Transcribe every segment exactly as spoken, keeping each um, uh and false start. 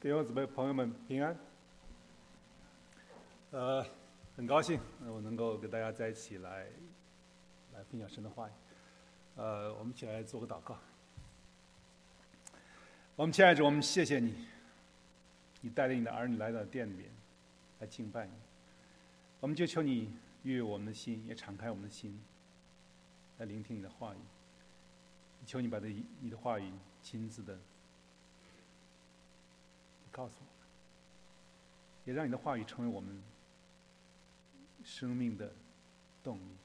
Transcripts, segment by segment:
弟兄姊妹朋友们平安。呃，很高兴我能够跟大家在一起来来分享神的话语。呃，我们一起来做个祷告。我们亲爱的主，我们谢谢你，你带领你的儿女来到殿里面来敬拜你。我们就求你悦我们的心，也敞开我们的心，来聆听你的话语。求你把这你的话语亲自的告诉我们，也让你的话语成为我们生命的动力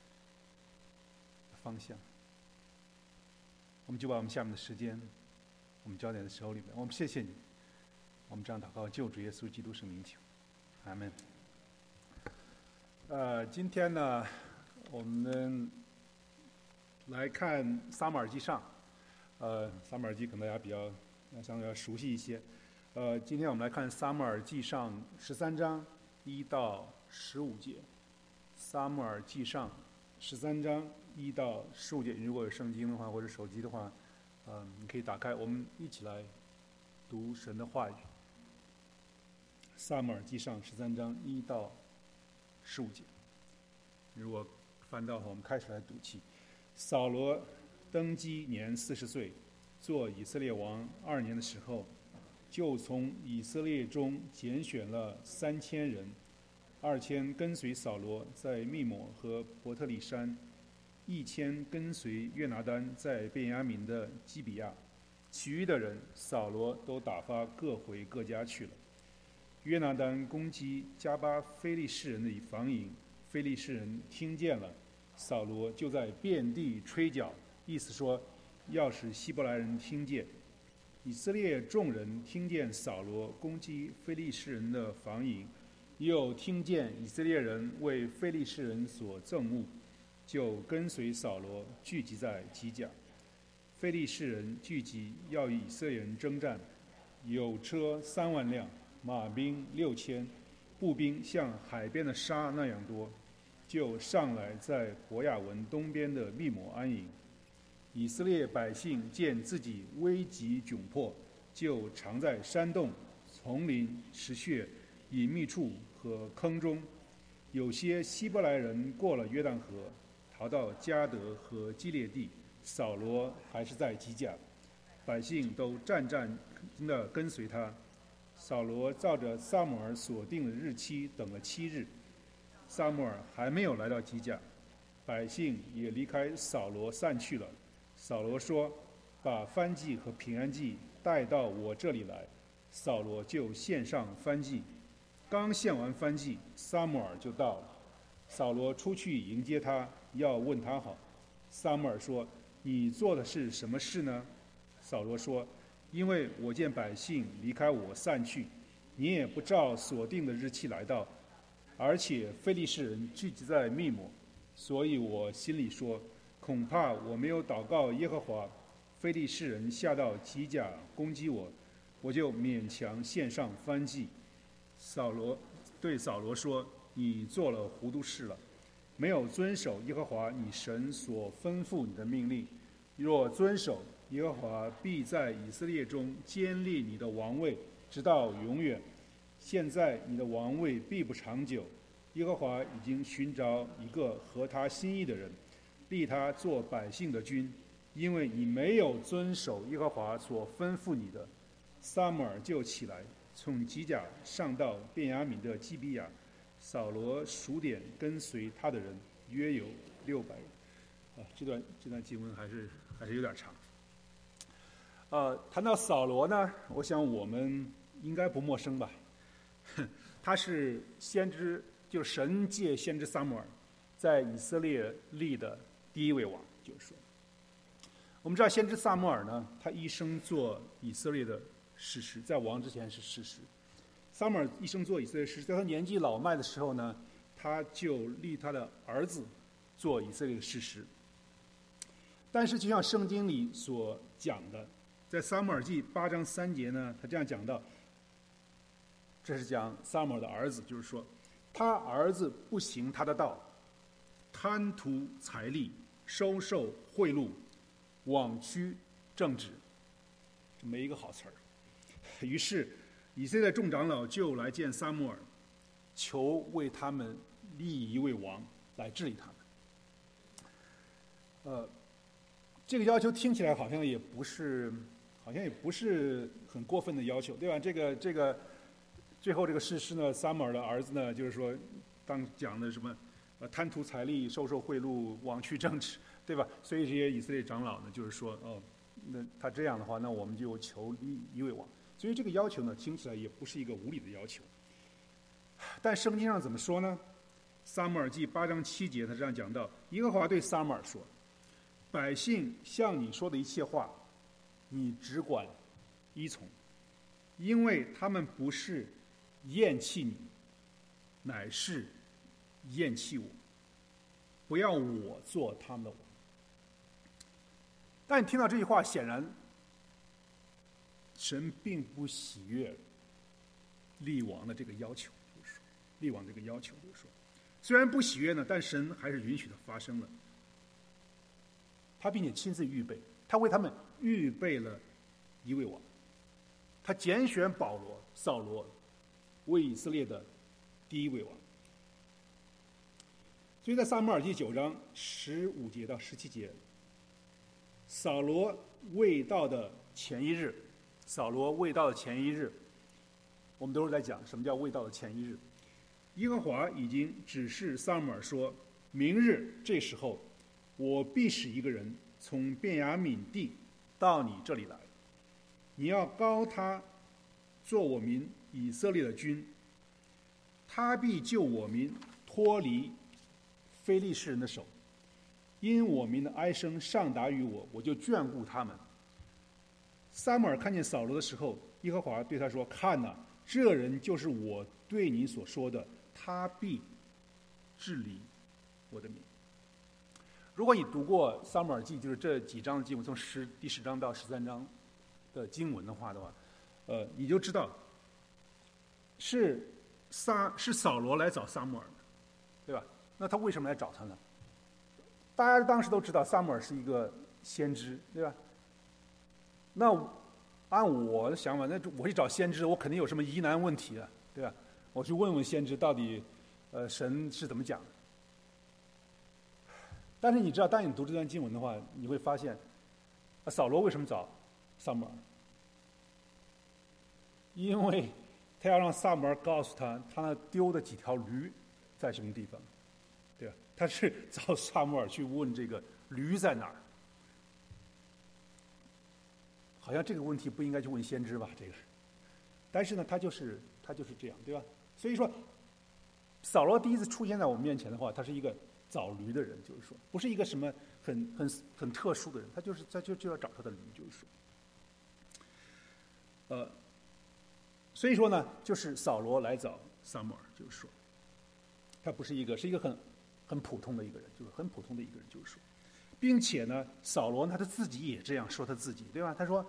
方向。我们就把我们下面的时间我们交在你的手里面。我们谢谢你，我们这样祷告救主耶稣基督圣名求，阿们。呃，今天呢，我们来看撒母耳记上。呃，撒母耳记可能大家比较相对要熟悉一些。呃，今天我们来看撒母耳记上十三章一到十五节。撒母耳记上十三章一到十五节，如果有圣经的话或者手机的话，呃，你可以打开，我们一起来读神的话语。撒母耳记上十三章一到十五节。如果翻到的话，我们开始来读起。扫罗登基年四十岁，做以色列王二年的时候，就从以色列中拣选了三千人，二千跟随扫罗在密抹和伯特利山，一千跟随约拿单在便雅悯的基比亚，其余的人扫罗都打发各回各家去了。约拿单攻击加巴非利士人的防营，非利士人听见了，扫罗就在遍地吹角，意思说要使希伯来人听见。以色列众人听见扫罗攻击非利士人的防营，又听见以色列人为非利士人所憎恶，就跟随扫罗聚集在基甲。非利士人聚集要与以色列人征战，有车三万辆，马兵六千，步兵像海边的沙那样多，就上来在伯亚文东边的密抹安营。以色列百姓见自己危急窘迫，就藏在山洞、丛林、石穴、隐秘处和坑中。有些希伯来人过了约旦河，逃到迦得和基列地，扫罗还是在基甲，百姓都战战地跟随他。扫罗照着撒母耳所定的日期等了七日，撒母耳还没有来到基甲，百姓也离开扫罗散去了。扫罗说：“把燔祭和平安祭带到我这里来。”扫罗就献上燔祭。刚献完燔祭，撒母耳就到了。扫罗出去迎接他，要问他好。撒母耳说：“你做的是什么事呢？”扫罗说：“因为我见百姓离开我散去，你也不照所定的日期来到，而且非利士人聚集在密抹，所以我心里说，恐怕我没有祷告耶和华，非利士人下到基甲攻击我，我就勉强献上燔祭。”扫罗对扫罗说：“你做了糊涂事了，没有遵守耶和华你神所吩咐你的命令。若遵守，耶和华必在以色列中坚立你的王位，直到永远。现在你的王位必不长久，耶和华已经寻找一个合他心意的人，立他做百姓的君，因为你没有遵守耶和华所吩咐你的。”撒母耳就起来，从基甲上到便雅悯的基比亚。扫罗数点跟随他的人，约有六百人。啊，这段这段经文还是还是有点长。呃，谈到扫罗呢，我想我们应该不陌生吧？他是先知，就是神借先知撒母耳在以色列立的第一位王，就是说，我们知道先知撒母耳呢，他一生做以色列的士师，在王之前是士师。撒母耳一生做以色列士师，在他年纪老迈的时候呢，他就立他的儿子做以色列的士师。但是，就像圣经里所讲的，在撒母耳记八章三节呢，他这样讲到，这是讲撒母耳的儿子，就是说，他儿子不行他的道，贪图财利，收受贿赂，枉屈正直，这没一个好词儿。于是以色列众长老就来见撒母耳，求为他们立一位王来治理他们。呃，这个要求听起来好像也不是，好像也不是很过分的要求，对吧？这个这个最后这个士师呢，撒母耳的儿子呢，就是说当讲的什么呃贪图财力、收受贿赂、枉去正直，对吧？所以这些以色列长老呢，就是说哦，那他这样的话，那我们就求立一位王。所以这个要求呢，听起来也不是一个无理的要求。但圣经上怎么说呢？撒母耳记八章七节，他这样讲到：耶和华对撒母耳说，百姓向你说的一切话，你只管依从，因为他们不是厌弃你，乃是厌弃我，不要我做他们的王。但你听到这句话，显然神并不喜悦立王的这个要求，就是说立王这个要求，就是说虽然不喜悦呢，但神还是允许它发生了。他并且亲自预备，他为他们预备了一位王，他拣选保罗、扫罗为以色列的第一位王。所以在撒母耳记九章十五节到十七节，扫罗未到的前一日，扫罗未到的前一日，我们都是在讲什么叫未到的前一日。耶和华已经指示撒母耳说，明日这时候，我必使一个人从便雅悯地到你这里来，你要膏他做我民以色列的君，他必救我民脱离非利士人的手，因我民的哀声上达于我，我就眷顾他们。撒母耳看见扫罗的时候，耶和华对他说，看哪，这人就是我对你所说的，他必治理我的民。如果你读过撒母耳记，就是这几章的经文，从十第十章到十三章的经文的话的话，呃，你就知道是撒是扫罗来找撒母耳的，对吧？那他为什么来找他呢？大家当时都知道撒母耳是一个先知，对吧？那按我的想法，那我去找先知，我肯定有什么疑难问题啊，对吧？我去问问先知到底，呃，神是怎么讲的。但是你知道，当你读这段经文的话，你会发现，啊，扫罗为什么找撒母耳？因为他要让撒母耳告诉他，他那丢的几条驴在什么地方，对吧？他是找撒母耳去问这个驴在哪儿。好像这个问题不应该去问先知吧？这个，但是呢，他就是他就是这样，对吧？所以说，扫罗第一次出现在我们面前的话，他是一个找驴的人，就是说，不是一个什么很很很特殊的人，他就是他就就要找他的驴，就是说，呃，所以说呢，就是扫罗来找撒母耳，就是说，他不是一个是一个很很普通的一个人，就是很普通的一个人，就是说，并且呢，扫罗他他自己也这样说他自己，对吧？他说，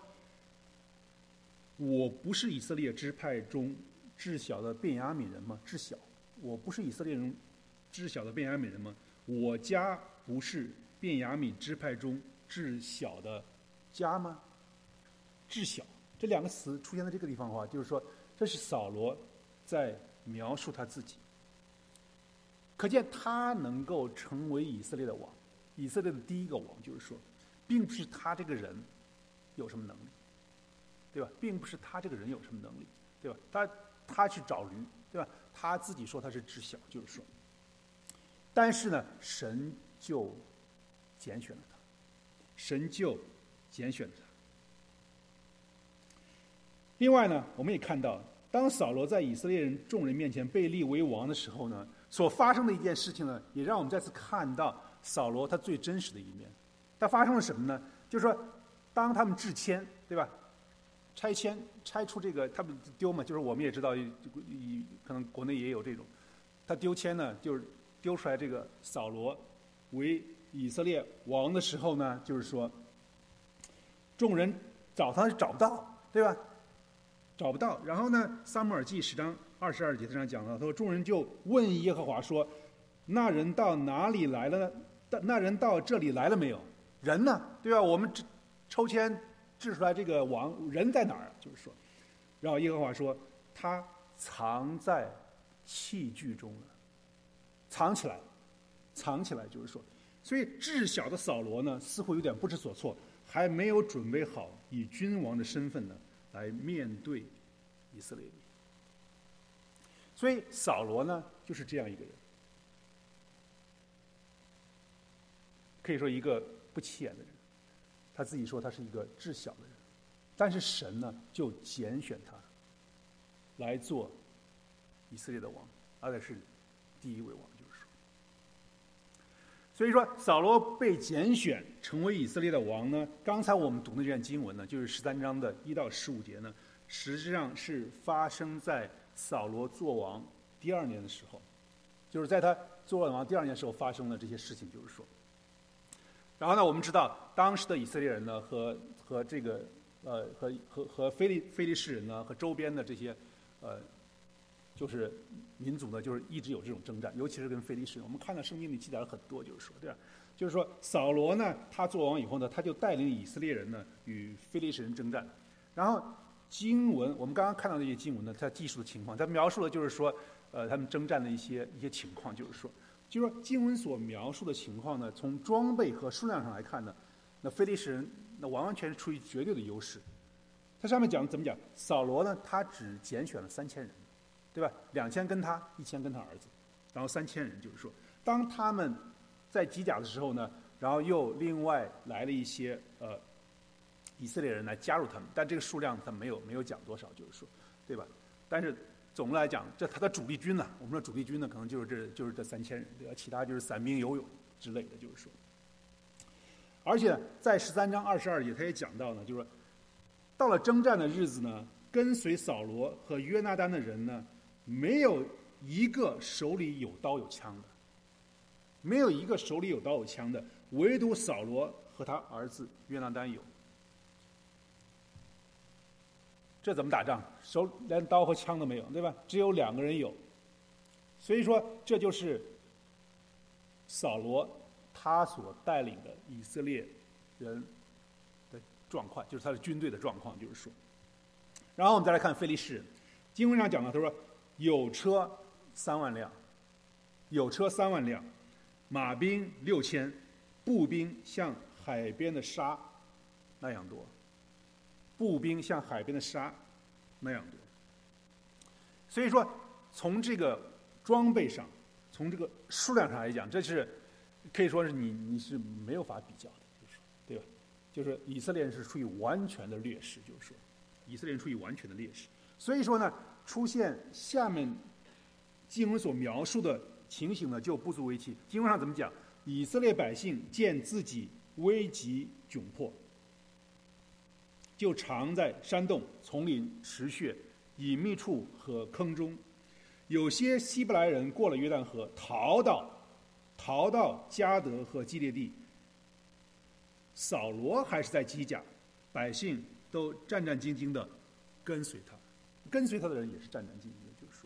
我不是以色列支派中至小的便雅悯人吗？至小，我不是以色列人至小的便雅悯人吗？我家不是便雅悯支派中至小的家吗？至小这两个词出现在这个地方的话，就是说这是扫罗在描述他自己。可见他能够成为以色列的王，以色列的第一个王，就是说，并不是他这个人有什么能力，对吧？并不是他这个人有什么能力，对吧？他他去找驴，对吧？他自己说他是知晓，就是说，但是呢，神就拣选了他，神就拣选了他。另外呢，我们也看到，当扫罗在以色列人众人面前被立为王的时候呢，所发生的一件事情呢，也让我们再次看到扫罗他最真实的一面。他发生了什么呢？就是说，当他们置迁，对吧？拆迁拆出这个，他们丢嘛，就是我们也知道，可能国内也有这种，他丢迁呢，就是丢出来这个扫罗为以色列王的时候呢，就是说，众人找他找不到，对吧？找不到。然后呢，撒母耳记十章二十二节上讲到，他说众人就问耶和华说：“那人到哪里来了呢？那人到这里来了没有？人呢？对吧？我们抽签制出来这个王人在哪儿？就是说，然后耶和华说： 他藏在器具中了，藏起来，藏起来就是说，所以智小的扫罗呢，似乎有点不知所措，还没有准备好以君王的身份呢来面对以色列人。所以扫罗呢，就是这样一个人，可以说一个不起眼的人，他自己说他是一个智小的人，但是神呢就拣选他来做以色列的王，而且是第一位王，就是说。所以说扫罗被拣选成为以色列的王呢，刚才我们读的这段经文呢，就是十三章的一到十五节呢，实际上是发生在扫罗做王第二年的时候，就是在他做王第二年的时候发生的这些事情，就是说。然后呢，我们知道当时的以色列人呢，和和这个呃和和和非利非利士人呢，和周边的这些呃就是民族呢，就是一直有这种征战，尤其是跟非利士人。我们看到圣经里记载了很多，就是说，对吧？就是说扫罗呢，他做王以后呢，他就带领以色列人呢与非利士人征战。然后经文，我们刚刚看到这些经文呢，它记述的情况，它描述的就是说，呃，他们征战的一些一些情况，就是说。就是说，经文所描述的情况呢，从装备和数量上来看呢，那非利士人那完完全是处于绝对的优势。他上面讲怎么讲？扫罗呢，他只拣选了三千人，对吧？两千跟他，一千跟他儿子，然后三千人，就是说，当他们在吉甲的时候呢，然后又另外来了一些呃以色列人来加入他们，但这个数量他没有没有讲多少，就是说，对吧？但是总的来讲，这他的主力军呢，我们说主力军呢，可能就是这就是这三千人，对吧？其他就是散兵游勇之类的，就是说。而且在十三章二十二节，他也讲到呢，就是说，到了征战的日子呢，跟随扫罗和约拿单的人呢，没有一个手里有刀有枪的，没有一个手里有刀有枪的，唯独扫罗和他儿子约拿单有。这怎么打仗？手连刀和枪都没有，对吧？只有两个人有，所以说这就是扫罗他所带领的以色列人的状况，就是他的军队的状况，就是说。然后我们再来看非利士人，经文上讲到，他说有车三万辆，有车三万辆，马兵六千，步兵像海边的沙那样多。步兵像海边的沙那样多，所以说从这个装备上，从这个数量上来讲，这是可以说是你你是没有法比较的，就是说，对吧？就是以色列人是处于完全的劣势，就是说，以色列人处于完全的劣势。所以说呢，出现下面经文所描述的情形呢，就不足为奇。经文上怎么讲？以色列百姓见自己危急窘迫，就藏在山洞、丛林、池穴、隐秘处和坑中。有些希伯来人过了约旦河，逃到逃到迦得和基列地。扫罗还是在基甲，百姓都战战兢兢地跟随他，跟随他的人也是战战兢兢的。就是说，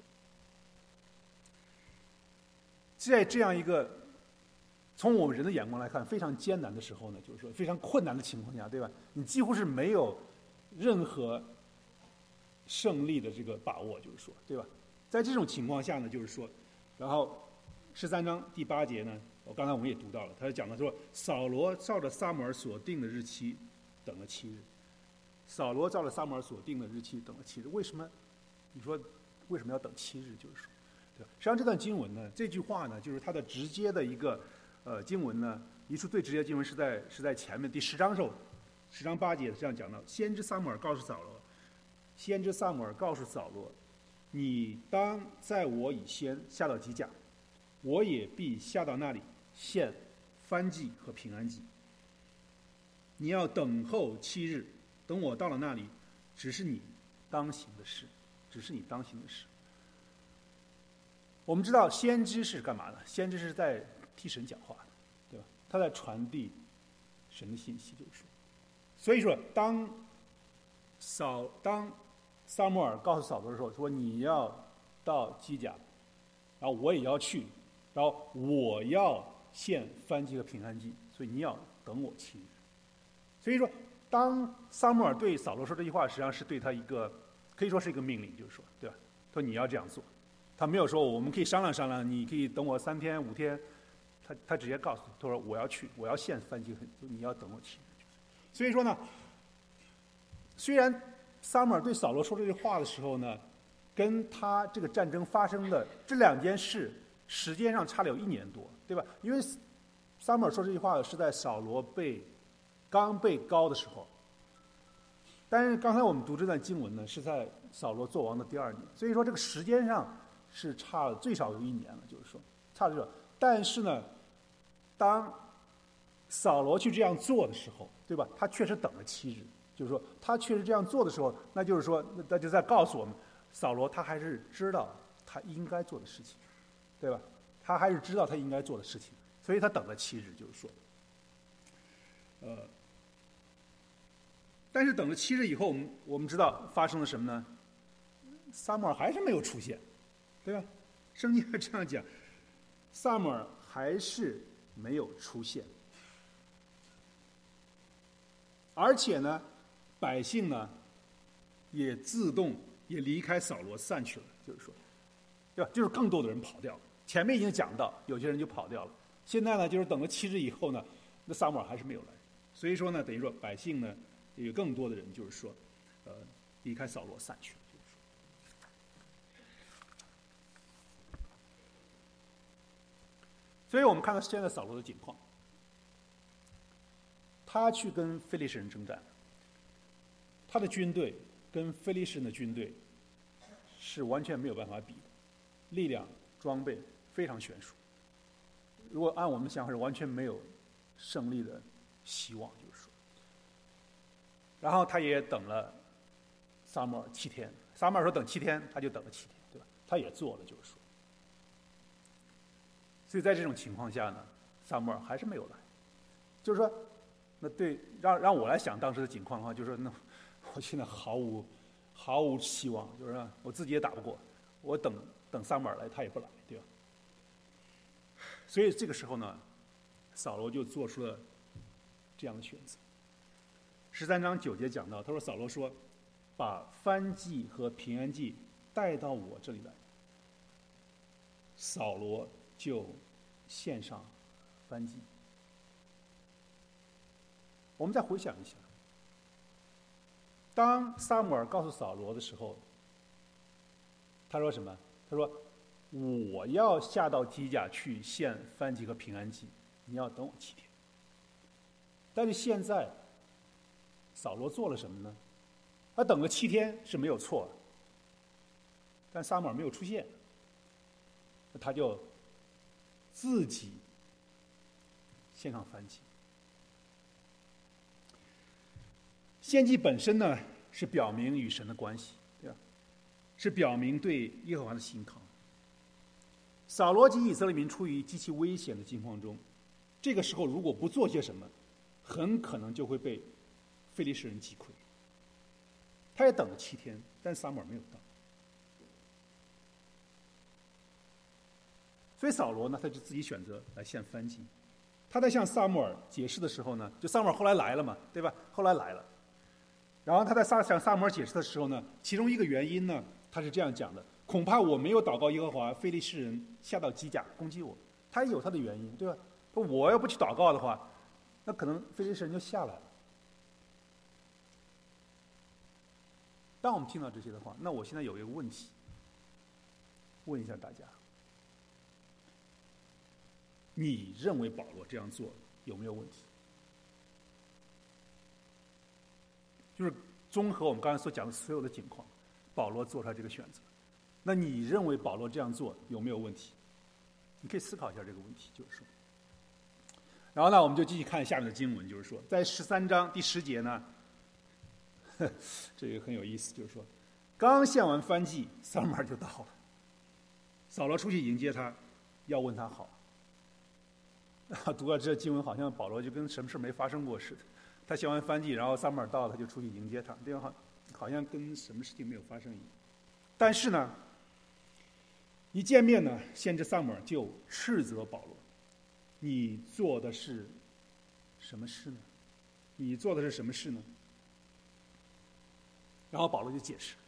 在这样一个从我们人的眼光来看非常艰难的时候呢，就是说非常困难的情况下，对吧？你几乎是没有任何胜利的这个把握，就是说，对吧？在这种情况下呢，就是说，然后十三章第八节呢，我刚才我们也读到了，他讲到说，扫罗照着撒母耳所定的日期等了七日。扫罗照着撒母耳所定的日期等了七日，为什么？你说为什么要等七日？就是说，对吧？实际上这段经文呢，这句话呢，就是它的直接的一个呃经文呢，一处最直接的经文是在是在前面第十章时候，十章八节这样讲到：先知撒母耳告诉扫罗，先知撒母耳告诉扫罗，你当在我以先下到基甲，我也必下到那里献燔祭和平安祭。你要等候七日，等我到了那里，只是你当行的事，只是你当行的事。我们知道先知是干嘛的？先知是在替神讲话的，对吧？他在传递神的信息，就是说。所以说，当扫当撒母耳告诉扫罗的时候，说你要到基甲，然后我也要去，然后我要献燔祭和平安祭，所以你要等我七日。所以说，当撒母耳对扫罗说这句话，实际上是对他一个可以说是一个命令，就是说，对吧？说你要这样做，他没有说我们可以商量商量，你可以等我三天五天，他他直接告诉他说我要去，我要献燔祭，你要等我七日。所以说呢，虽然撒母耳对扫罗说这句话的时候呢，跟他这个战争发生的这两件事时间上差了有一年多，对吧？因为撒母耳说这句话是在扫罗被刚被膏的时候，但是刚才我们读这段经文呢，是在扫罗做王的第二年，所以说这个时间上是差了最少有一年了，就是说差了这。但是呢，当扫罗去这样做的时候，对吧？他确实等了七日，就是说他确实这样做的时候，那就是说，那就在告诉我们，扫罗他还是知道他应该做的事情，对吧？他还是知道他应该做的事情，所以他等了七日，就是说，呃，但是等了七日以后，我们我们知道发生了什么呢？撒母耳还是没有出现，对吧？圣经是这样讲，撒母耳还是没有出现，而且呢，百姓呢也自动也离开扫罗散去了，就是说，对吧？就是更多的人跑掉了。前面已经讲到，有些人就跑掉了。现在呢，就是等了七日以后呢，那撒母耳还是没有来。所以说呢，等于说百姓呢，有更多的人就是说，呃，离开扫罗散去了。就是说，所以我们看到现在扫罗的情况，他去跟非利士人征战，他的军队跟非利士人的军队是完全没有办法比的，力量、装备非常悬殊。如果按我们想法，是完全没有胜利的希望，就是说。然后他也等了撒母耳七天，撒母耳说等七天，他就等了七天，对吧？他也做了，就是说。所以在这种情况下呢，撒母耳还是没有来，就是说，那对让让我来想当时的情况的话，就是说，那我现在毫无毫无希望，就是说我自己也打不过，我等等撒母耳来，他也不来，对吧？所以这个时候呢，扫罗就做出了这样的选择。十三章九节讲到，他说扫罗说，把燔祭和平安祭带到我这里来。扫罗就献上燔祭。我们再回想一下，当撒母耳告诉扫罗的时候，他说什么？他说我要下到基甲去献燔祭和平安祭，你要等我七天。但是现在扫罗做了什么呢？他等了七天是没有错的，但撒母耳没有出现，他就自己献上燔祭。献祭本身呢，是表明与神的关系，对吧？是表明对耶和华的信靠。扫罗及以色列民处于极其危险的境况中，这个时候如果不做些什么，很可能就会被非利士人击溃。他也等了七天，但撒母耳没有到。所以扫罗呢，他就自己选择来献燔祭。他在向撒母耳解释的时候呢，就撒母耳后来来了嘛，对吧？后来来了。然后他在撒向撒母耳解释的时候呢，其中一个原因呢，他是这样讲的：恐怕我没有祷告耶和华，非利士人下到基甲攻击我。他也有他的原因，对吧？说我要不去祷告的话，那可能非利士人就下来了。当我们听到这些的话，那我现在有一个问题，问一下大家：你认为保罗这样做有没有问题？就是综合我们刚才所讲的所有的情况，保罗做出来这个选择，那你认为保罗这样做有没有问题？你可以思考一下这个问题，就是说。然后呢，我们就继续看下面的经文，就是说，在十三章第十节呢，这个很有意思，就是说，刚献完燔祭，撒母耳就到了，扫罗出去迎接他，要问他好。读了这经文，好像保罗就跟什么事没发生过似的。他献完燔祭，然后撒母耳到了，他就出去迎接他，对吧？好像跟什么事情没有发生一样。但是呢，一见面呢，先知撒母耳就斥责保罗：“你做的是什么事呢？你做的是什么事呢？”然后保罗就解释，对吧？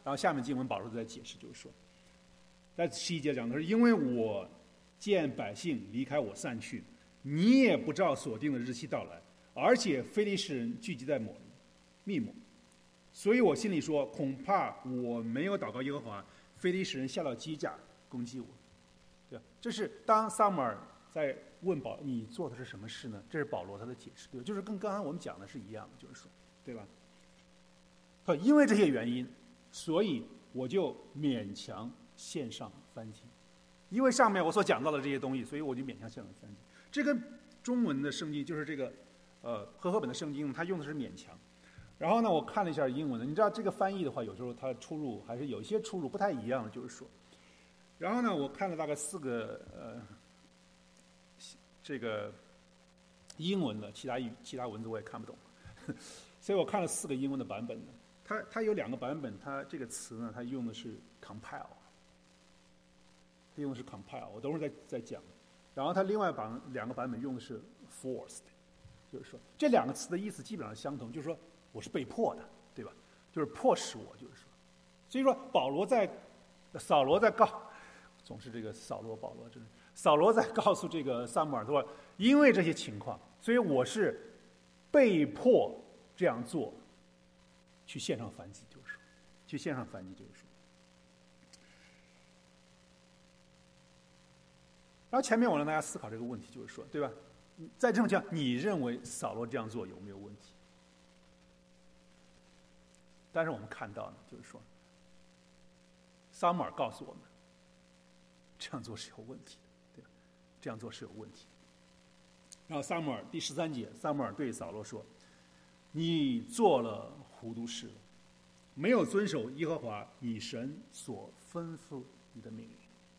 然后下面经文保罗在解释，就是说，在十一节讲的是，因为我见百姓离开我散去，你也不照所定的日期到来，而且非利士人聚集在某密谋，所以我心里说，恐怕我没有祷告耶和华，非利士人下到基甲攻击我。对吧？这是当撒母耳在问保你做的是什么事呢？这是保罗他的解释，对吧？就是跟刚才我们讲的是一样的，就是说，对吧？他因为这些原因，所以我就勉强献上燔祭。因为上面我所讲到的这些东西，所以我就勉强献上燔祭。这个中文的圣经就是这个，呃，和合本的圣经，它用的是勉强。然后呢，我看了一下英文的，你知道这个翻译的话，有时候它出入还是有一些出入，不太一样的，就是说。然后呢，我看了大概四个呃，这个英文的，其他语其他文字我也看不懂，所以我看了四个英文的版本呢。它它有两个版本，它这个词呢，它用的是 compile， 它用的是 compile， 我等会儿再再讲。然后它另外版两个版本用的是 forced， 就是说这两个词的意思基本上相同，就是说我是被迫的，对吧？就是迫使我，就是说，所以说保罗在扫罗在告，总是这个扫罗保罗，真是扫罗在告诉这个撒母耳说，因为这些情况，所以我是被迫这样做。去献上燔祭，就是说，去献上燔祭，就是说。然后前面我让大家思考这个问题，就是说，对吧？在这种情况，你认为扫罗这样做有没有问题？但是我们看到呢，就是说，撒母耳告诉我们，这样做是有问题的，对吧？这样做是有问题的。然后撒母耳第十三节，撒母耳对扫罗说：“你做了糊涂事了，没有遵守耶和华你神所吩咐你的命令。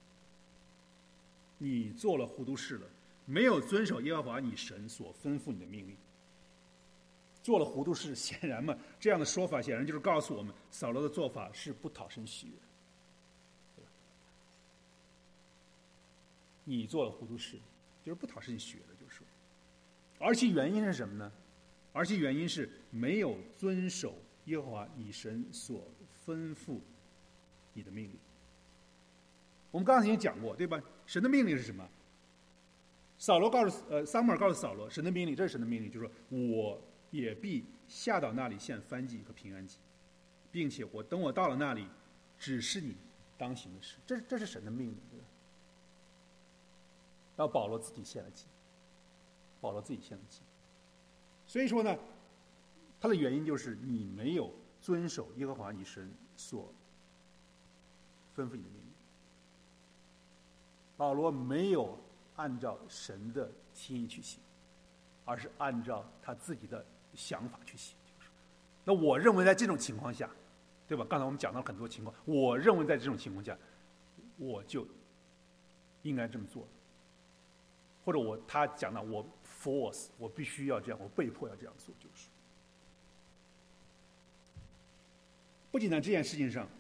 你做了糊涂事了，没有遵守耶和華你神所吩咐你的命令。做了糊涂事，显然嘛，这样的说法显然就是告诉我们，扫罗的做法是不讨神喜悦的。你做了糊涂事，就是不讨神喜悦的，就是说，而其原因是什么呢？而其原因是没有遵守耶和华你神所吩咐你的命令。我们刚才已经讲过，对吧？神的命令是什么？扫罗告诉呃，撒母耳告诉扫罗，神的命令，这是神的命令，就是说，我也必下到那里献燔祭和平安祭，并且我等我到了那里，指示你当行的事。这这是神的命令，对吧？然后保罗自己献了祭，保罗自己献了祭。所以说呢，他的原因就是你没有遵守耶和华你神所吩咐你的命令。保罗没有按照神的心意去行，而是按照他自己的想法去行。那我认为在这种情况下，对吧？刚才我们讲到很多情况，我认为在这种情况下，我就应该这么做，或者我他讲到我 force， 我必须要这样，我被迫要这样做，就是。不仅在这件事情上，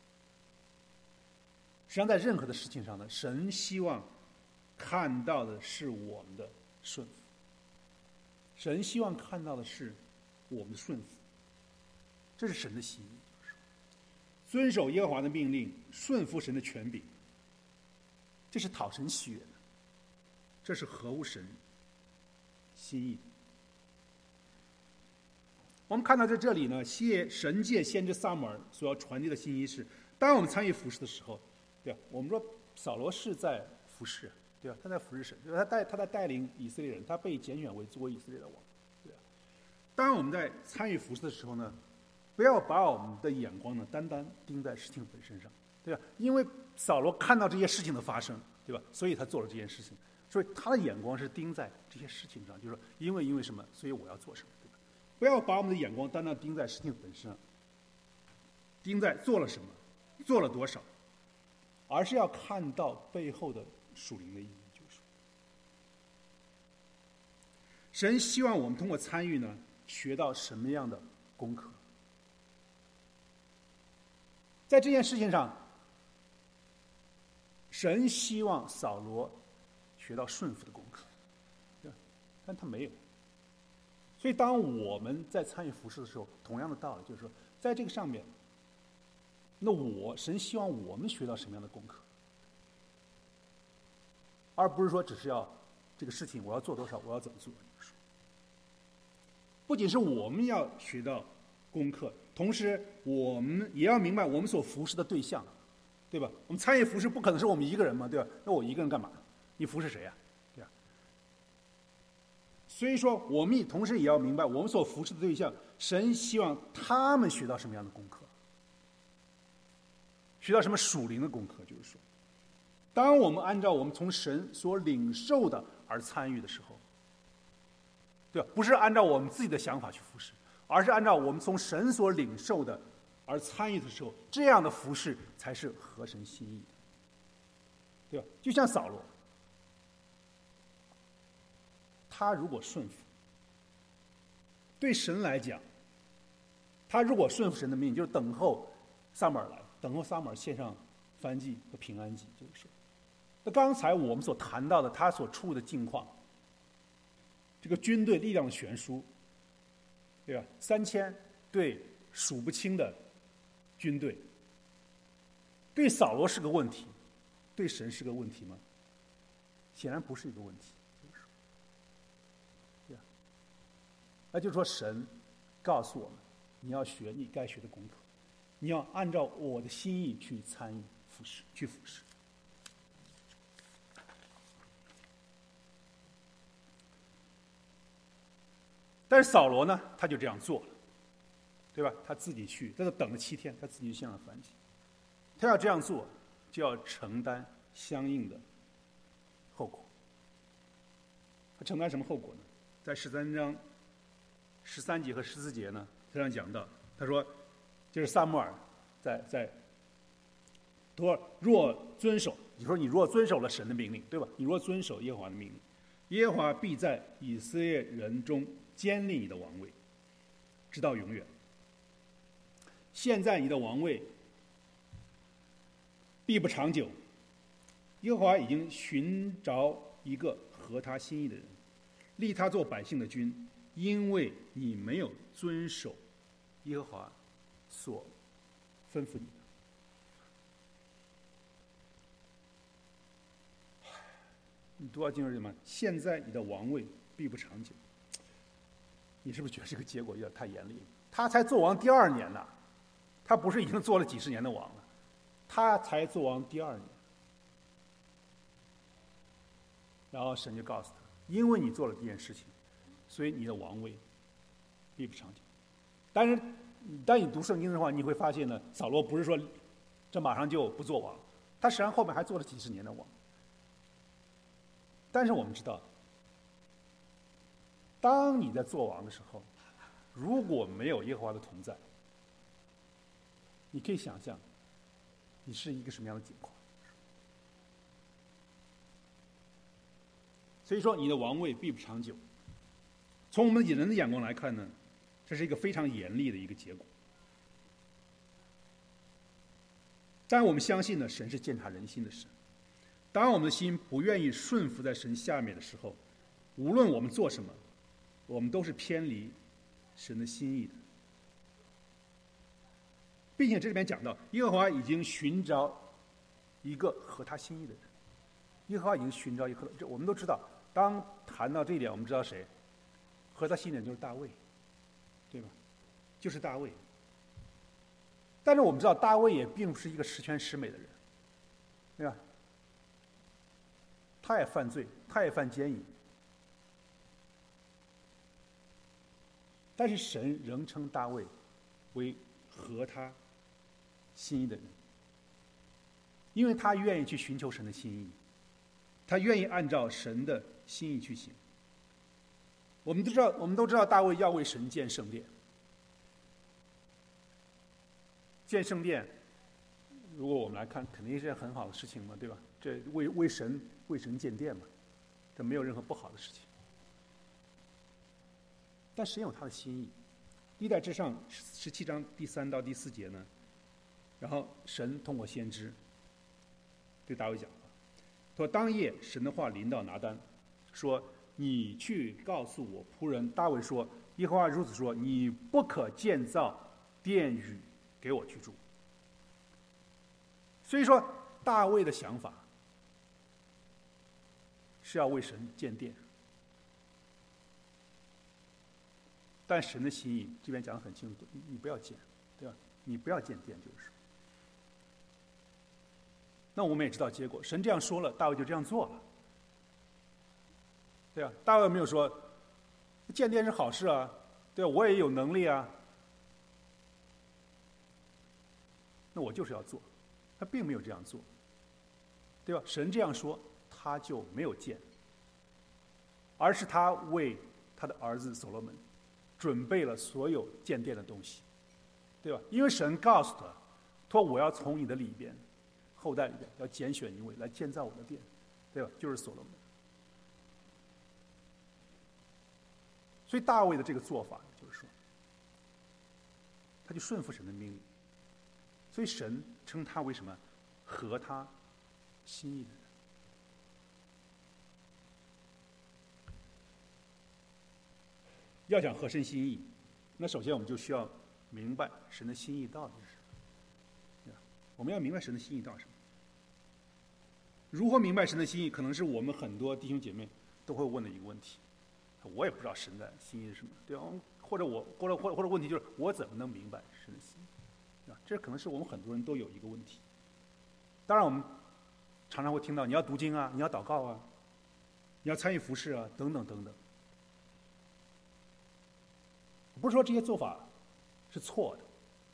实际上在任何的事情上呢，神希望看到的是我们的顺服。神希望看到的是我们的顺服，这是神的心意。遵守耶和华的命令，顺服神的权柄，这是讨神喜悦的，这是合乎神心意的。我们看到在这里呢，谢神借先知撒母耳所要传递的信息是：当我们参与服事的时候，对吧？我们说扫罗是在服事，对吧？他在服事神，他带他在带领以色列人，他被拣选为做以色列的王，对吧？当我们在参与服事的时候呢，不要把我们的眼光呢单单盯在事情本身上，对吧？因为扫罗看到这些事情的发生，对吧？所以他做了这件事情，所以他的眼光是盯在这些事情上，就是说，因为因为什么，所以我要做什么，对吧？不要把我们的眼光单单盯在事情本身上，盯在做了什么，做了多少，而是要看到背后的属灵的意义。就是神希望我们通过参与呢，学到什么样的功课。在这件事情上，神希望扫罗学到顺服的功课，对吧？但他没有。所以当我们在参与服事的时候，同样的道理就是说，在这个上面， 那我神希望我们学到什么样的功课，而不是说只是要这个事情我要做多少，我要怎么做。不仅是我们要学到功课，同时我们也要明白我们所服侍的对象，对吧？我们参与服侍不可能是我们一个人嘛，对吧？那我一个人干嘛？你服侍谁呀、啊？对吧？所以说，我们同时也要明白我们所服侍的对象，神希望他们学到什么样的功课，学到什么属灵的功课。就是说，当我们按照我们从神所领受的而参与的时候，对吧？不是按照我们自己的想法去服侍，而是按照我们从神所领受的而参与的时候，这样的服侍才是合神心意的，对吧？就像扫罗，他如果顺服，对神来讲，他如果顺服神的命令，就是等候撒母耳来，等候撒母耳献上燔祭和平安祭。就是说，那刚才我们所谈到的他所处的境况，这个军队力量的悬殊，对吧？三千对数不清的军队，对扫罗是个问题，对神是个问题吗？显然不是一个问题。那就是说，神告诉我们，你要学你该学的功课，你要按照我的心意去参与服侍，去服侍。但是扫罗呢，他就这样做了，对吧？他自己去，他就等了七天，他自己献了燔祭。他要这样做，就要承担相应的后果。他承担什么后果呢？在十三章十三节和十四节呢，这样讲到，他说，就是撒母耳在在，说若遵守，你说你若遵守了神的命令，对吧？你若遵守耶和华的命令，耶和华必在以色列人中坚立你的王位，直到永远。现在你的王位必不长久，耶和华已经寻找一个合他心意的人，立他做百姓的君。因为你没有遵守耶和华所吩咐你的。你读到经文什么？现在你的王位必不长久。你是不是觉得这个结果有点太严厉了？他才做王第二年呢，他不是已经做了几十年的王了，他才做王第二年。然后神就告诉他，因为你做了这件事情，所以你的王位必不长久。但是当你读圣经的话，你会发现呢，扫罗不是说这马上就不做王，他实际上后面还做了几十年的王。但是我们知道，当你在做王的时候，如果没有耶和华的同在，你可以想象你是一个什么样的境况。所以说你的王位必不长久。从我们人的眼光来看呢，这是一个非常严厉的一个结果。但我们相信呢，神是鉴察人心的神。当我们的心不愿意顺服在神下面的时候，无论我们做什么，我们都是偏离神的心意的。并且这里面讲到，耶和华已经寻找一个合他心意的人。耶和华已经寻找一个，这我们都知道。当谈到这一点，我们知道谁合他心意的人就是大卫，对吧？就是大卫。但是我们知道，大卫也并不是一个十全十美的人，对吧？他也犯罪，他也犯奸淫，但是神仍称大卫为合他心意的人，因为他愿意去寻求神的心意，他愿意按照神的心意去行。我们都知道，我们都知道大卫要为神建圣殿。建圣殿，如果我们来看，肯定是件很好的事情嘛，对吧？这为为神为神建殿嘛，这没有任何不好的事情。但神有他的心意。历代志上十七章第三到第四节呢，然后神通过先知对大卫讲话，说当夜神的话临到拿单，说你去告诉我仆人大卫说，耶和华如此说，你不可建造殿宇给我居住。 所以说，大卫的想法是要为神建殿，但神的心意这边讲得很清楚，你你不要建，对吧？你不要建殿，就是说。那我们也知道结果，神这样说了，大卫就这样做了，对吧？大卫没有说建殿是好事啊，对吧？我也有能力啊，那我就是要做，他并没有这样做，对吧？神这样说，他就没有建，而是他为他的儿子所罗门准备了所有建殿的东西，对吧？因为神告诉他，他说我要从你的里边后代里边要拣选一位来建造我的殿，对吧？就是所罗门。所以大卫的这个做法就是说，他就顺服神的命令，所以神称他为什么？合他心意的人。要想合神心意，那首先我们就需要明白神的心意到底是什么，对吧？我们要明白神的心意到底是什么。如何明白神的心意，可能是我们很多弟兄姐妹都会问的一个问题。我也不知道神的心意是什么，对吧？或者我，或者或者或者问题就是我怎么能明白神的心意，对吧？这可能是我们很多人都有一个问题。当然，我们常常会听到你要读经啊，你要祷告啊，你要参与服事啊，等等等等。我不是说这些做法是错的，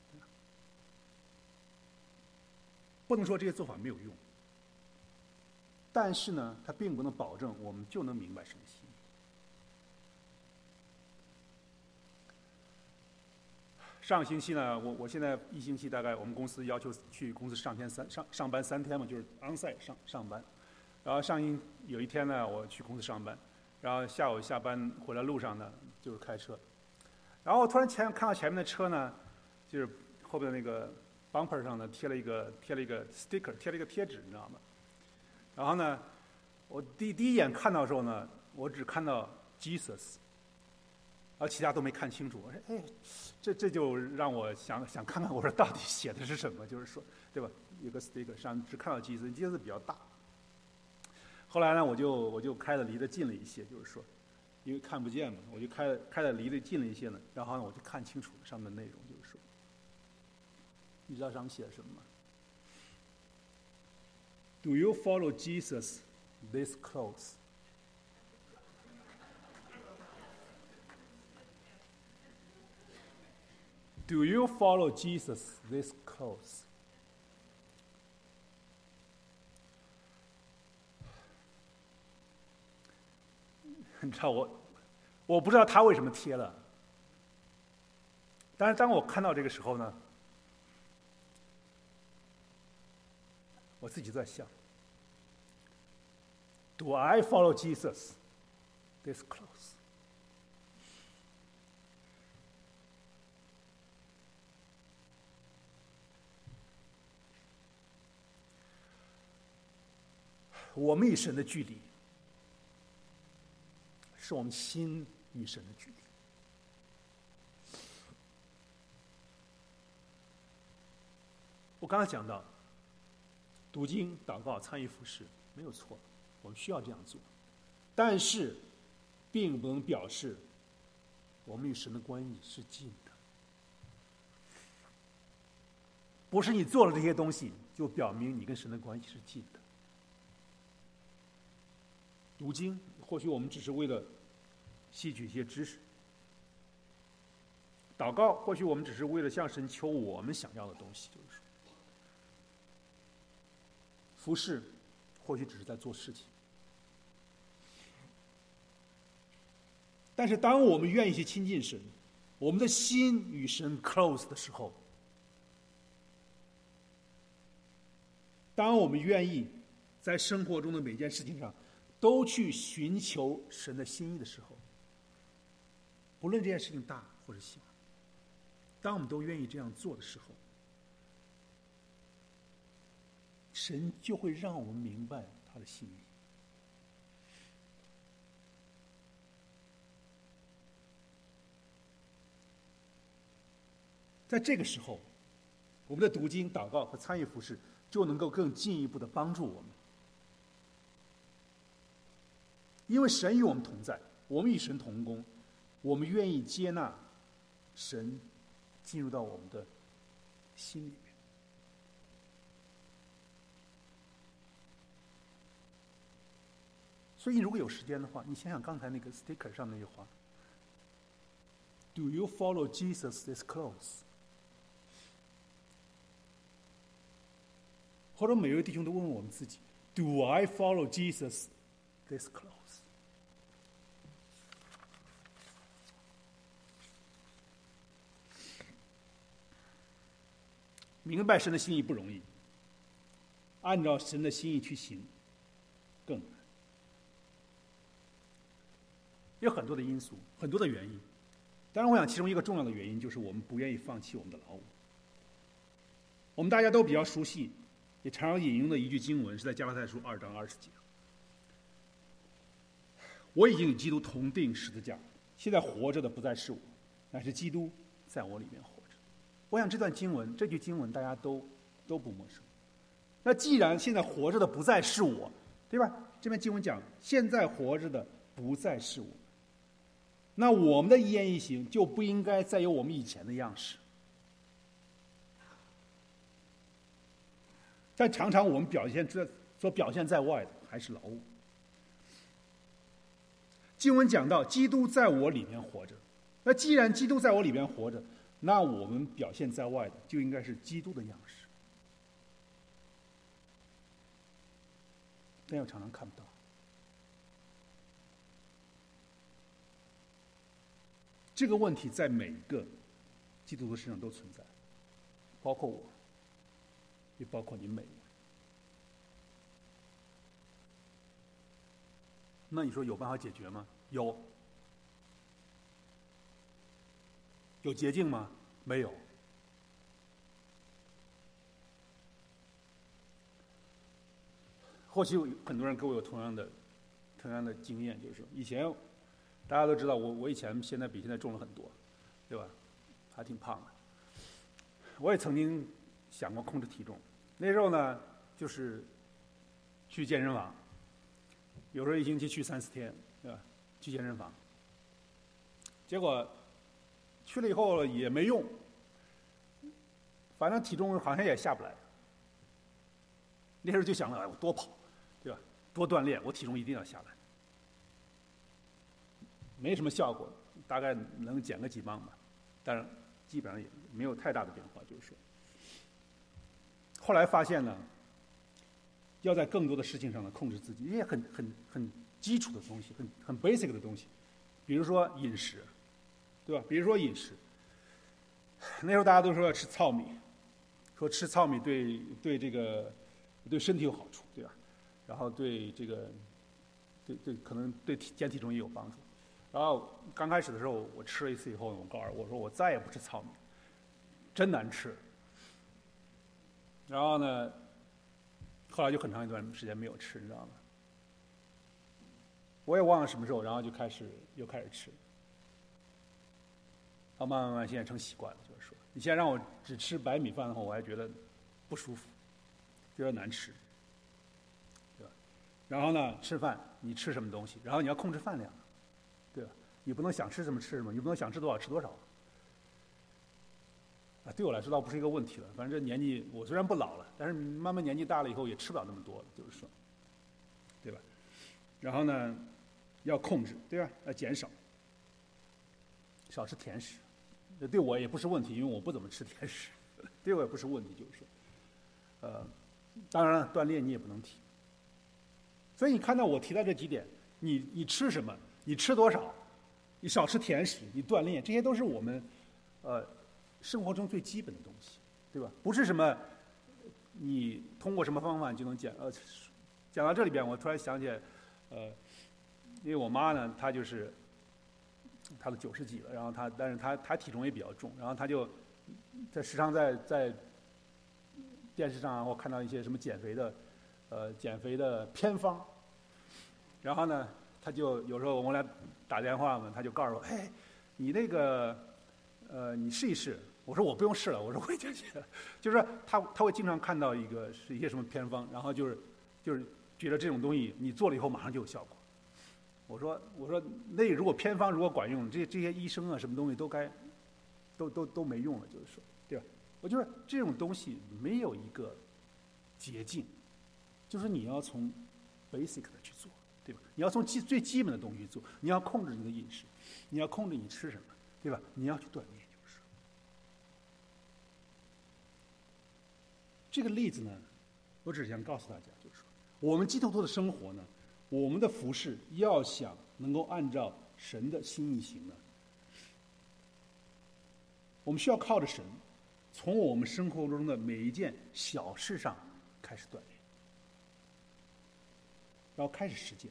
不能说这些做法没有用，但是呢，它并不能保证我们就能明白神的心意。上个星期呢，我我现在一星期大概我们公司要求去公司上天三上上班三天嘛，就是 onsite 上上班。然后上一有一天呢，我去公司上班，然后下午下班回来路上呢，就是开车，然后我突然前看到前面的车呢，就是后边那个 bumper 上呢贴了一个贴了一个 sticker， 贴了一个贴纸，你知道吗？然后呢，我第第一眼看到的时候呢，我只看到 Jesus。然后其他都没看清楚，我说：“哎，这这就让我想想看看，我说到底写的是什么？就是说，对吧？有个 sticker 上只看到基斯，基斯比较大。后来呢，我就我就开的离得近了一些，就是说，因为看不见嘛，我就开开的离得近了一些呢。然后呢，我就看清楚了上面的内容，就是说，你知道上面写的什么吗 ？Do you follow Jesus this close？” Do you follow Jesus this close? 你知道我，我不知道他为什么贴了，但是当我看到这个时候呢，我自己在想 ：Do I follow Jesus this close? 我们与神的距离，是我们心与神的距离。我刚才讲到，读经、祷告、参与服事没有错，我们需要这样做，但是，并不能表示我们与神的关系是近的。不是你做了这些东西，就表明你跟神的关系是近的。读经，或许我们只是为了吸取一些知识；祷告，或许我们只是为了向神求我们想要的东西，就是说；服事，或许只是在做事情。但是，当我们愿意去亲近神，我们的心与神 close 的时候，当我们愿意在生活中的每件事情上都去寻求神的心意的时候，不论这件事情大或者小，当我们都愿意这样做的时候，神就会让我们明白他的心意。在这个时候，我们的读经、祷告和参与服事就能够更进一步的帮助我们。因为神与我们同在，我们与神同工，我们愿意接纳神进入到我们的心里面。所以如果有时间的话，你想想刚才那个 sticker 上那句话 Do you follow Jesus this close？ 或者每位弟兄都问问我们自己 Do I follow Jesus this close？ 明白神的心意不容易，按照神的心意去行更难。有很多的因素，很多的原因。当然，我想其中一个重要的原因就是我们不愿意放弃我们的劳务。我们大家都比较熟悉，也常常引用的一句经文是在加拉太书二章二十节：“我已经与基督同定十字架，现在活着的不再是我，乃是基督在我里面活着。”我想这段经文，这句经文大家都都不陌生。那既然现在活着的不再是我，对吧？这篇经文讲，现在活着的不再是我，那我们的一言一行就不应该再有我们以前的样式。但常常我们表现出所表现在外的还是劳务。经文讲到，基督在我里面活着。那既然基督在我里面活着，那我们表现在外的就应该是基督的样式。但又常常看不到。这个问题在每一个基督徒身上都存在，包括我，也包括你每一位。那你说有办法解决吗？有。有捷径吗？没有。或许很多人跟我有同样的同样的经验，就是以前大家都知道我我以前现在比现在重了很多，对吧？还挺胖的。我也曾经想过控制体重，那时候呢就是去健身房，有时候一星期去三四天，对吧？去健身房，结果去了以后也没用，反正体重好像也下不来。那时候就想了，哎，我多跑，对吧？多锻炼，我体重一定要下来。没什么效果，大概能减个几磅吧，但是基本上也没有太大的变化，就是说。后来发现呢，要在更多的事情上呢控制自己，一些很很很基础的东西，很很 basic 的东西，比如说饮食，对吧？比如说饮食，那时候大家都说要吃糙米，说吃糙米对对这个对身体有好处，对吧？然后对这个对对可能对体减体重也有帮助。然后刚开始的时候，我吃了一次以后，我告诉我说我再也不吃糙米，真难吃。然后呢，后来就很长一段时间没有吃，你知道吗？我也忘了什么时候，然后就开始又开始吃。然后慢慢慢慢现在成习惯了，就是说，你现在让我只吃白米饭的话，我还觉得不舒服，觉得难吃，对吧？然后呢，吃饭你吃什么东西，然后你要控制饭量。对吧？你不能想吃什么吃什么，你不能想吃多少吃多少。啊，对我来说倒不是一个问题了。反正这年纪，我虽然不老了，但是慢慢年纪大了以后也吃不了那么多了，就是说，对吧？然后呢，要控制，对吧？要减少，少吃甜食。这对我也不是问题，因为我不怎么吃甜食，对我也不是问题，就是说，呃，当然了，锻炼你也不能停。所以你看到我提到这几点，你你吃什么？你吃多少？你少吃甜食，你锻炼，这些都是我们，呃，生活中最基本的东西，对吧？不是什么，你通过什么方法就能减。呃，讲到这里边，我突然想起来，呃，因为我妈呢，她就是，她都九十几了，然后她，但是她她体重也比较重，然后她就，在时常在在电视上我看到一些什么减肥的，呃，减肥的偏方，然后呢。他就有时候我们俩打电话嘛，他就告诉我：“哎，你那个，呃，你试一试， 我说我不用试了，我说我已经写了。就是说他他会经常看到一个是一些什么偏方，然后就是就是觉得这种东西你做了以后马上就有效果。我说我说那如果偏方如果管用，这这些医生啊什么东西都该都都都没用了，就是说，对吧？我觉得这种东西没有一个捷径，就是你要从 basic 的去做，对吧？你要从基最基本的东西去做，你要控制你的饮食，你要控制你吃什么，对吧？你要去锻炼，就是这个例子呢，我只是想告诉大家，就是说，我们基督徒的生活呢，我们的服事要想能够按照神的心意行呢，我们需要靠着神，从我们生活中的每一件小事上开始锻炼，然后开始实践。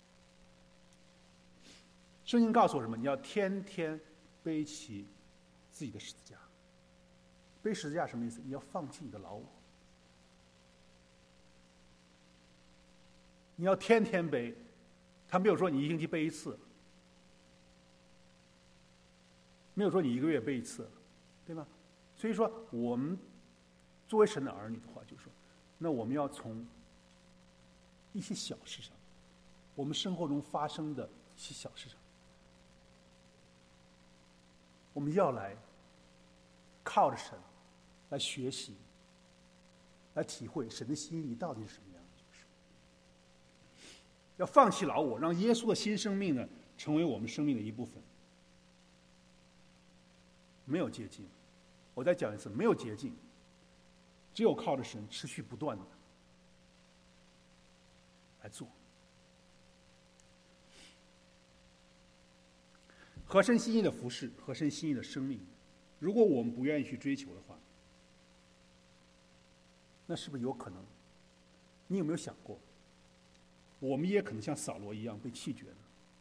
圣经告诉我什么？你要天天背起自己的十字架。背十字架什么意思？你要放弃你的老我。你要天天背，他没有说你一星期背一次，没有说你一个月背一次，对吗？所以说，我们作为神的儿女的话，就是说，那我们要从一些小事上，我们生活中发生的一些小事上，我们要来靠着神来学习，来体会神的心意到底是什么样的。就是要放弃老我，让耶稣的新生命呢成为我们生命的一部分。没有捷径，我再讲一次，没有捷径，只有靠着神持续不断的来做。合神心意的服事，合神心意的生命，如果我们不愿意去追求的话，那是不是有可能？你有没有想过，我们也可能像扫罗一样被弃绝呢？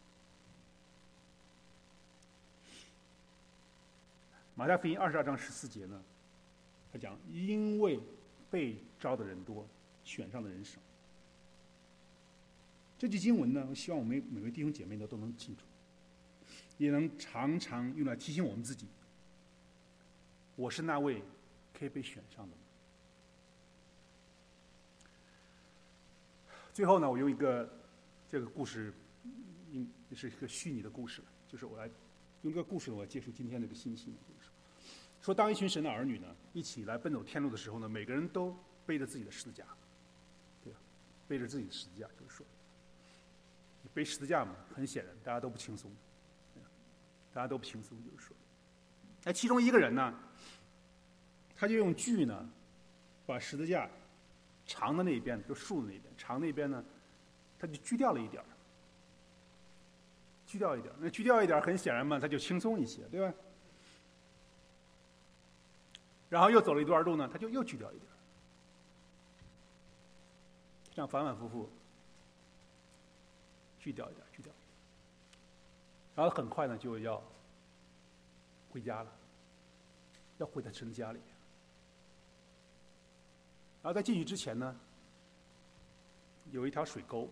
马太福音二十二章十四节呢，他讲，因为被招的人多，选上的人少。这句经文呢，我希望我们每位弟兄姐妹呢都能记住，也能常常用来提醒我们自己，我是那位可以被选上的。最后呢，我用一个这个故事，应是一个虚拟的故事，就是我来用这个故事呢，我结束今天这个信息，就是说，当一群神的儿女呢一起来奔走天路的时候呢，每个人都背着自己的十字架，对吧？背着自己的十字架，就是说，你背十字架嘛，很显然大家都不轻松，大家都不轻松，就是说，那其中一个人呢，他就用锯呢，把十字架长的那一边，就竖的那一边，长那边呢，他就锯掉了一点儿，锯掉一点儿，那锯掉一点儿，很显然嘛，他就轻松一些，对吧？然后又走了一段路呢，他就又锯掉一点儿，这样反反复复，锯掉一点儿，锯掉一点儿，然后很快呢就要回家了，要回到神的家里。然后在进去之前呢，有一条水沟，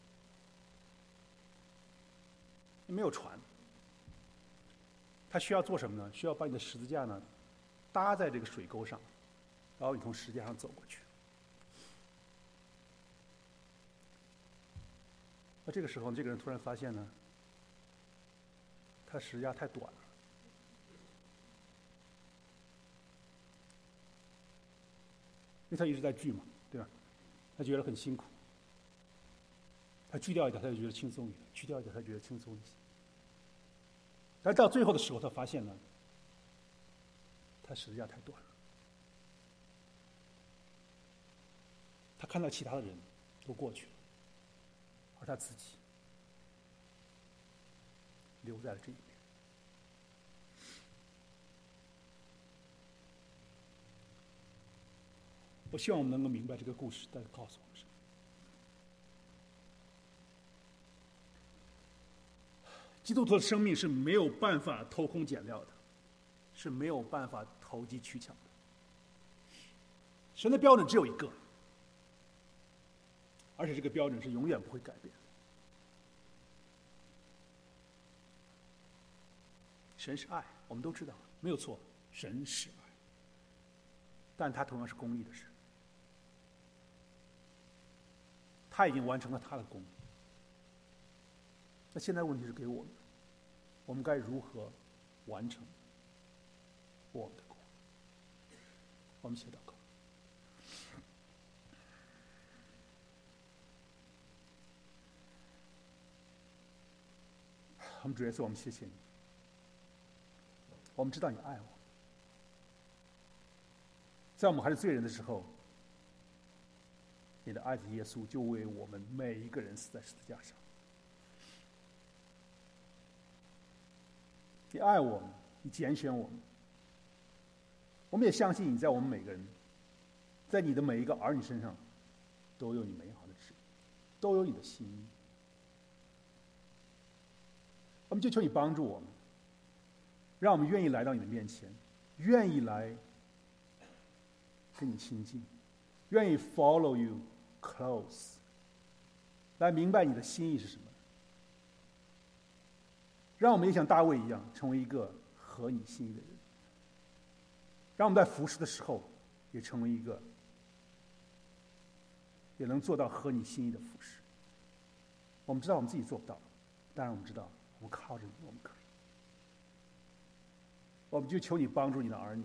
没有船，他需要做什么呢？需要把你的十字架呢搭在这个水沟上，然后你从十字架上走过去。那这个时候，这个人突然发现呢，他十字架太短了，因为他一直在锯嘛，对吧？他觉得很辛苦，他锯掉一点，他就觉得轻松一点；锯掉一点，他觉得轻松一些。但到最后的时候，他发现呢，他十字架太短了。他看到其他的人都过去了，而他自己留在了这一边。我希望我们能够明白这个故事，但是告诉我们什么？基督徒的生命是没有办法偷工减料的，是没有办法投机取巧的。神的标准只有一个，而且这个标准是永远不会改变的。神是爱，我们都知道，没有错。 神是爱，但他同样是公义的神，他已经完成了他的公义。那现在问题是给我们，我们该如何完成我们的公义？我们一起祷告。我们主耶稣，我们谢谢你。我们知道你爱我，在我们还是罪人的时候，你的爱子耶稣就为我们每一个人死在十字架上。你爱我们，你拣选我们，我们也相信你在我们每个人，在你的每一个儿女身上，都有你美好的旨意，都有你的心意。我们就求你帮助我们，让我们愿意来到你的面前，愿意来跟你亲近，愿意 follow you close， 来明白你的心意是什么。让我们也像大卫一样，成为一个合你心意的人。让我们在服侍的时候，也成为一个也能做到合你心意的服侍。我们知道我们自己做不到，但是我们知道我们靠着你，我们可以。我们就求你帮助你的儿女，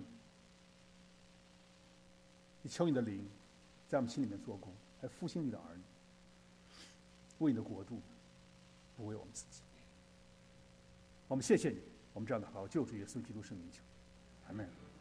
也求你的灵在我们心里面做工，来复兴你的儿女，为你的国度，不为我们自己。我们谢谢你，我们这样祷告，救主耶稣基督圣名求，阿门。